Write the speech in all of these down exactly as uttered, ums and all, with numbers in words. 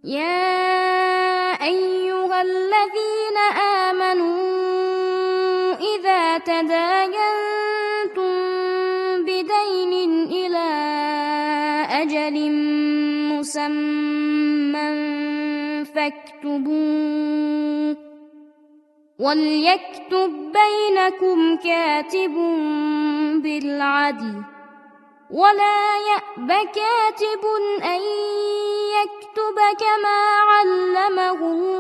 يا أيها الذين آمنوا إذا تداينتم بدين إلى أجل مسمى فاكتبوه، وليكتب بينكم كاتب بالعدل، ولا يأب كاتب أن يكتب كما علمه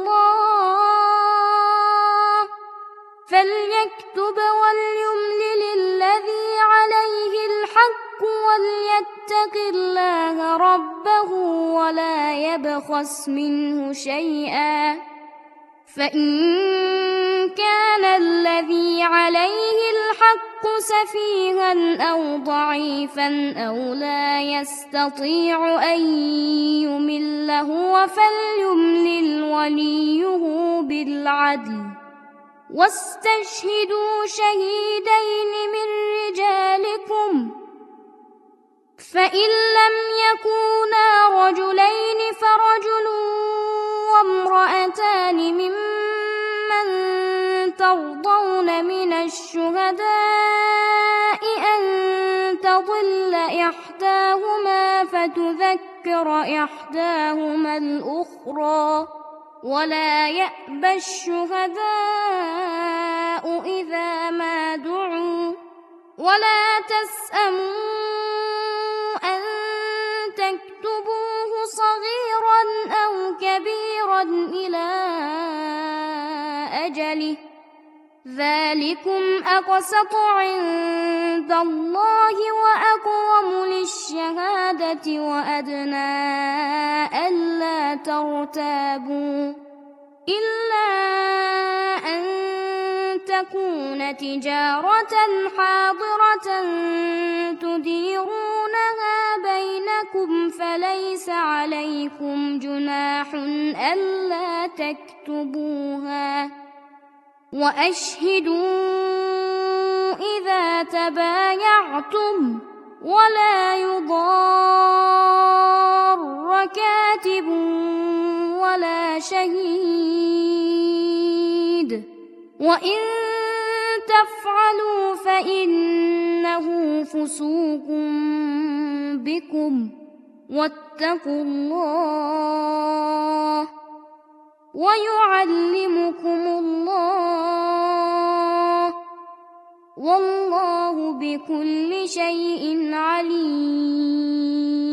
الله، فليكتب وليملل الذي عليه الحق وليتق الله ربه ولا يبخس منه شيئا، فإن كان الذي عليه الحق سفيها أو ضعيفا أو لا يستطيع أن يمل هو فليملل وليه بالعدل، واستشهدوا شهيدين من رجالكم، فإن لم يكونا رجلين فرجل وامرأتان ممن ترضون من الشهداء أن تضل إحداهما فتذكر إحداهما الأخرى، ولا يأبى الشهداء إذا ما دعوا، ولا تسأموا أن تكتبوه صغيرا أو كبيرا إلى أجله، ذلكم أقسط عند الله وأقوم للشهادة وأدنى ألا ترتابوا، إلا أن تكون تجارة حاضرة تديرونها بينكم فليس عليكم جناح ألا تكتبوها، وأشهدوا إذا تبايعتم، ولا يضار كاتب ولا شهيد، وإن تفعلوا فإنه فسوق بكم، واتقوا الله ويعلمكم الله، والله بكل شيء عليم.